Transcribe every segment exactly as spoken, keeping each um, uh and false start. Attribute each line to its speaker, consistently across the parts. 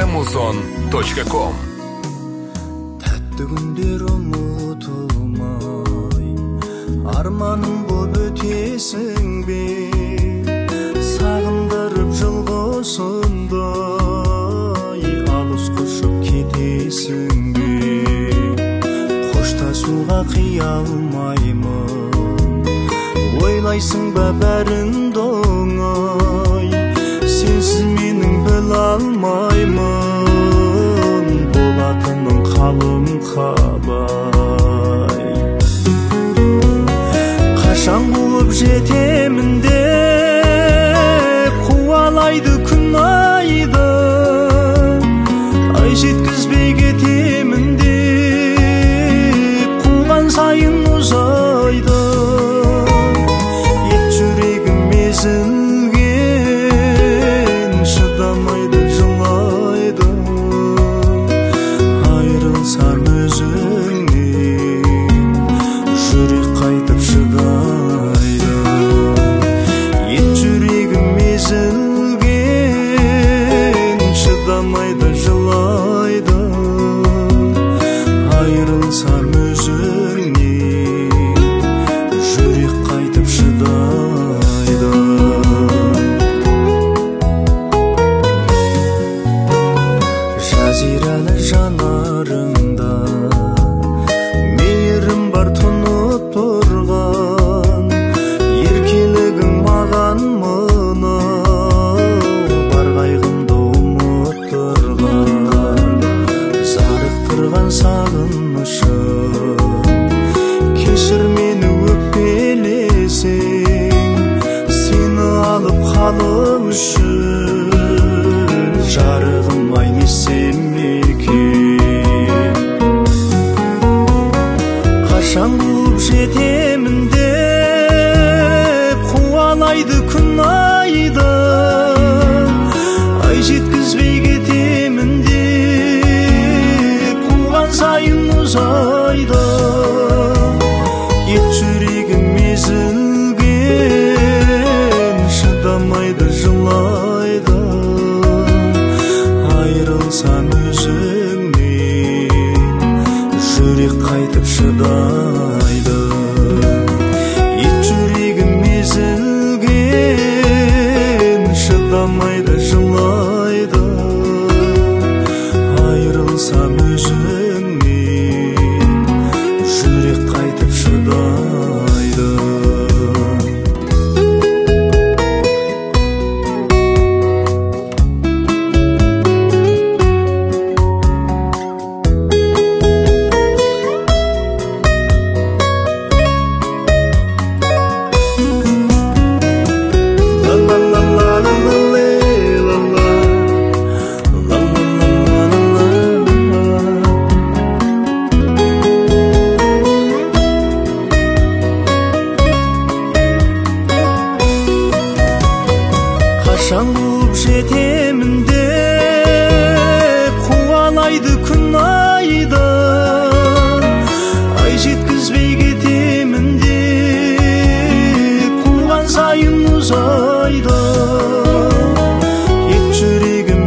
Speaker 1: музон точка ком.
Speaker 2: Тәтті күндер ұмытылмай, арманым боп өтесің бе, сағындырып жылғысындай, алыс құшып кетесің бе. Қоштасуға қия алмаймын, ойлайсың ба бәрін доңай, сенсіз менің біле алмаймын, болатының қалым қалай. Қашан қуып жетемін деп қуалайды күн айды, ай жеткізбей кетемін деп қуған сайын ұзайды. Ет жүрегім езілген, шыдамайды жылайды, айрылсам өзіңнен жүрек қайтып шыдайды. Ет жүрегім езілген, шыдамайды жылайды, айрылсам өзіңнен жүрек қайтып шыдайды. Жазиралы жанарыңда мейірім бар тұнып тұрған, еркелігің маған мынау бар қайғымды ұмыттырған. Зарықтырған сағынышым, кешір мені өкпелесең, сені алып қалу үшін жарығым ай не істесем екен. Қашан қуып жетемін деп қуалайды күн айды, ай жеткізбей кетемін деп қуған сайын ұзайды. Ет жүрегім езілген, шыдамайды жылайды, айрылсам өзіңнен жүрек қайтып шыдайды. Ет жүрегім езілген, шыдамайды жылайды, айрылсам өзіңнен жүрек қайтып шыдайды. Қашан қуып жетемін деп қуалайды күн айды, ай жеткізбей кетемін деп қуған сайын ұзайды. Ет жүрегім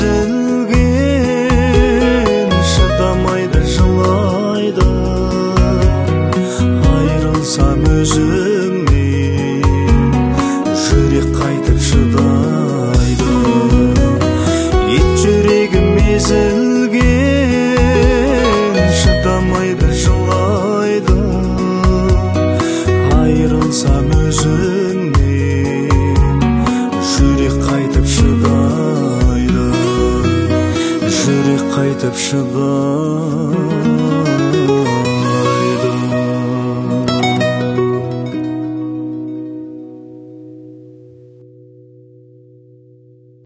Speaker 2: езілген, шыдамайды жылайды, айрылсам өзіңнен жүрек қайтып шыдайды. Ет жүрегім езілген, шыдамайды жылайды, айрылсам өзіңнен жүрек қайтып шыдайды, жүрек қайтып шыдайды.